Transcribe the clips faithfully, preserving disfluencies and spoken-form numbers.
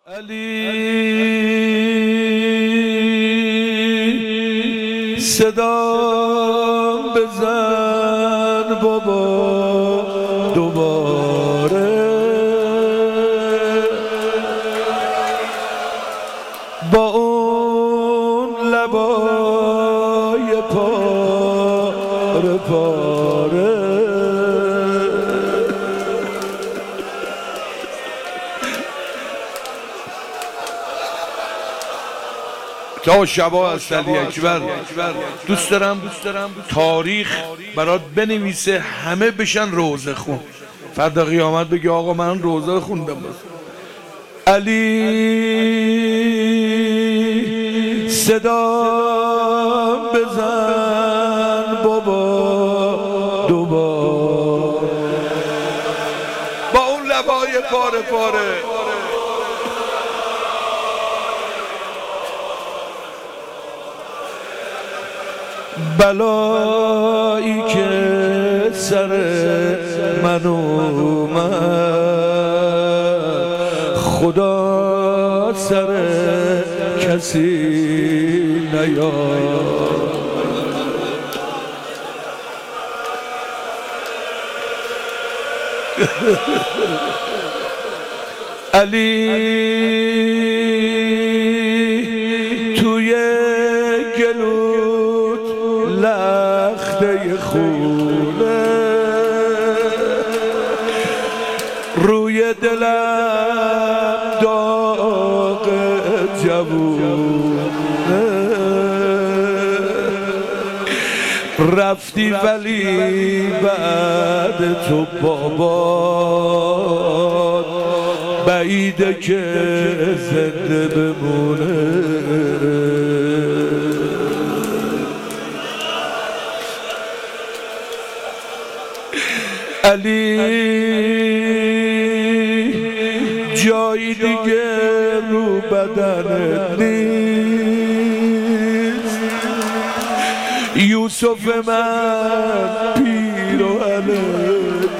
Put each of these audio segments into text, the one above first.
علی صدا بزن بابا دوباره، با اون لبای پاره پاره. تا شبا از علی اکبر دوست دارم تاریخ برات بنویسه، همه بشن روزه خون، فردا قیامت بگی آقا من روزه خوندم. علی صدا بزن بابا دوباره، با اون لبای پاره پاره. بلایی که سر من اومد، خدا سر کسی نیاد. علی توی گلوت لخته خونه، روی دلم داغ جوونه. رفتی ولی بعد تو بابا بعیده که زنده بمونه. علی جایی دیگه رو بدنت نیست، یوسف من پیراهنت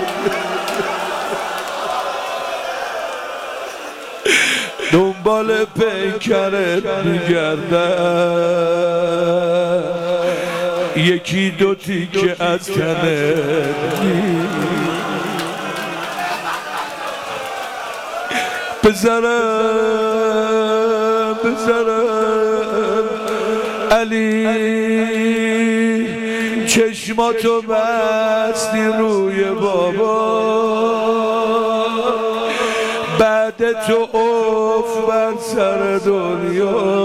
دنبال پیکرت میگردن، یکی دو تیکه از کنه بذارم بذارم. علی چشماتو بستی روی بابا، بعد تو اف بر سر دنیا.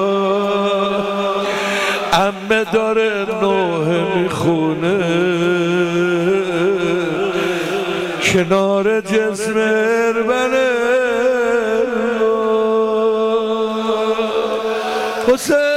عمه داره نوحه میخونه کنار جسم اربنه. حسین